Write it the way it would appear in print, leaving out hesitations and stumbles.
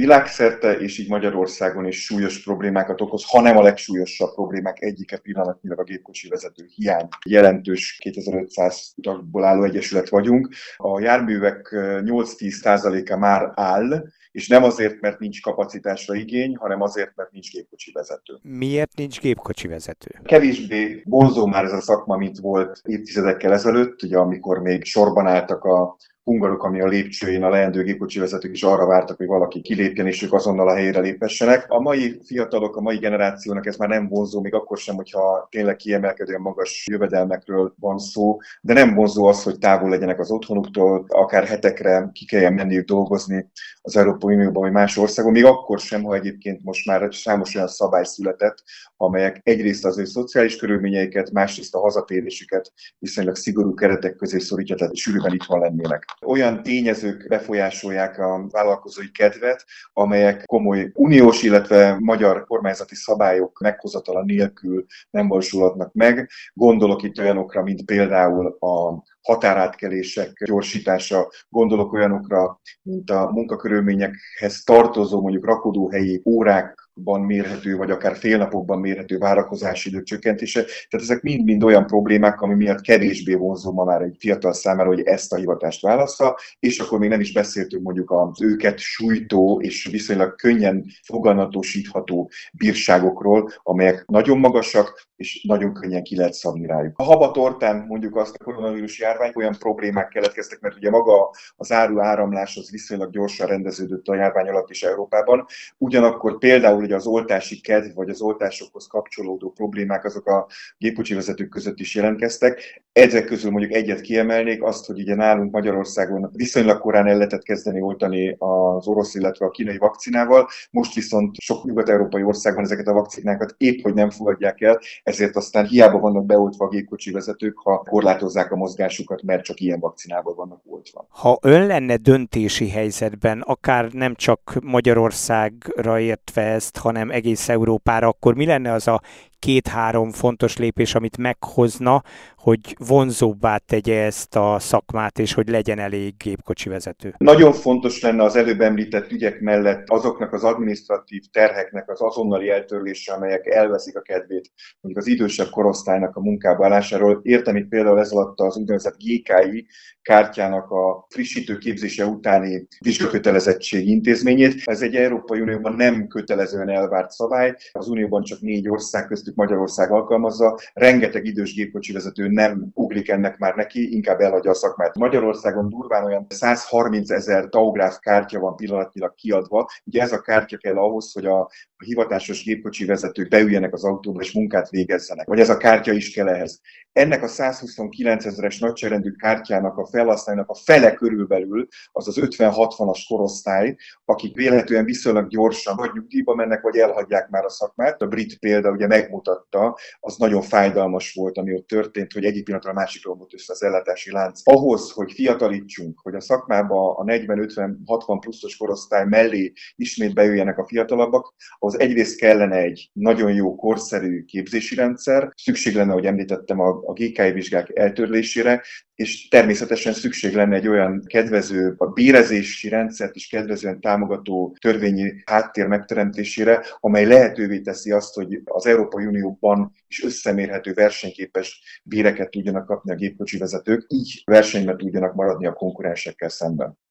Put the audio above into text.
világszerte, és így Magyarországon is súlyos problémákat okoz, hanem a legsúlyosabb problémák egyike pillanatnyilag a gépkocsi vezető hiány. Jelentős 2500 tagból álló egyesület vagyunk. A járművek 8-10%-a már áll, és nem azért, mert nincs kapacitásra igény, hanem azért, mert nincs gépkocsi vezető. Miért nincs gépkocsi vezető? Kevésbé vonzó már ez a szakma, mint volt évtizedekkel ezelőtt, ugye, amikor még sorban álltak a hungarok, ami a lépcsőjén a leendő gépkocsi vezetők is arra vártak, hogy valaki kilépjen, és ők azonnal a helyére lépessenek. A mai fiatalok, a mai generációnak ez már nem vonzó, még akkor sem, hogyha tényleg kiemelkedően magas jövedelmekről van szó, de nem vonzó az, hogy távol legyenek az otthonuktól, akár hetekre ki kelljen menniük dolgozni az Európai Unióban vagy más országban, még akkor sem, ha egyébként most már számos olyan szabály született, amelyek egyrészt az ő szociális körülményeiket, másrészt a hazatérésüket viszonylag szigorú keretek közé szorítja, tehát sűrűben itthon lennének. Olyan tényezők befolyásolják a vállalkozói kedvet, amelyek komoly uniós, illetve magyar kormányzati szabályok meghozatala nélkül nem valósulhatnak meg. Gondolok itt olyanokra, mint például a határátkelések gyorsítása, gondolok olyanokra, mint a munkakörülményekhez tartozó, mondjuk rakodóhelyi órákban mérhető, vagy akár félnapokban mérhető várakozási idők csökkentése. Tehát ezek mind-mind olyan problémák, ami miatt kevésbé vonzó ma már egy fiatal számára, hogy ezt a hivatást válassza, és akkor még nem is beszéltünk mondjuk az őket sújtó és viszonylag könnyen foganatosítható bírságokról, amelyek nagyon magasak, és nagyon könnyen ki lehet szabni rájuk. A habatortán mondjuk azt a koronavírus járvány olyan problémák keletkeztek, mert ugye maga az áru-áramlás az viszonylag gyorsan rendeződött a járvány alatt is Európában. Ugyanakkor például ugye az oltási kedv, vagy az oltásokhoz kapcsolódó problémák azok a gépkocsi vezetők között is jelentkeztek. Ezek közül mondjuk egyet kiemelnék, azt, hogy ugye nálunk Magyarországon viszonylag korán el lehetett kezdeni oltani az orosz, illetve a kínai vakcinával. Most viszont sok nyugat-európai országban ezeket a vakcinákat épp hogy nem fogadják el, ezért aztán hiába vannak beoltva a gépkocsi vezetők, ha korlátozzák a mozgásukat, mert csak ilyen vakcinával vannak oltva. Ha ön lenne döntési helyzetben, akár nem csak Magyarországra értve ezt, hanem egész Európára, akkor mi lenne az a 2-3 fontos lépés, amit meghozna, hogy vonzóbbá tegye ezt a szakmát, és hogy legyen elég gépkocsi vezető? Nagyon fontos lenne az előbb említett ügyek mellett azoknak az adminisztratív terheknek az azonnali eltörlése, amelyek elveszik a kedvét mondjuk az idősebb korosztálynak a munkába állásáról. Értem itt például ez alatt az úgynevezett GKI kártyának a frissítő képzése utáni vizsgakötelezettség intézményét. Ez egy Európai Unióban nem kötelezően elvárt szabály, az Unióban csak 4 ország, köztük Magyarország alkalmazza. Rengeteg idős gépkocsi vezető nem ugrik ennek már neki, inkább elhagyja a szakmát. Magyarországon durván olyan 130 000 tachográf kártya van pillanatnyilag kiadva. Ugye ez a kártya kell ahhoz, hogy a hivatásos gépkocsi vezetők beüljenek az autóba és munkát végezzenek. Vagy ez a kártya is kell ehhez. Ennek a 129 000-es nagyságrendű kártyának a felhasználónak a fele körülbelül az az 50-60-as korosztály, akik vélhetően viszonylag gyorsan vagy nyugdíjba mennek, vagy elhagyják már a szakmát. A brit példa ugye megmutatta, az nagyon fájdalmas volt, ami ott történt, hogy egyik pillanatra a másikra romlott össze az ellátási lánc. Ahhoz, hogy fiatalítsunk, hogy a szakmába a 40-50-60 pluszos korosztály mellé ismét bejöjjenek a fiatalabbak, ahhoz egyrészt kellene egy nagyon jó korszerű képzési rendszer, szükség lenne, ahogy említettem, a GKI vizsgák eltörlésére, és természetesen szükség lenne egy olyan kedvező, a bérezési rendszert is kedvezően támogató törvényi háttér megteremtésére, amely lehetővé teszi azt, hogy az Európai Unióban is összemérhető versenyképes béreket tudjanak kapni a gépkocsi vezetők, így versenyben tudjanak maradni a konkurensekkel szemben.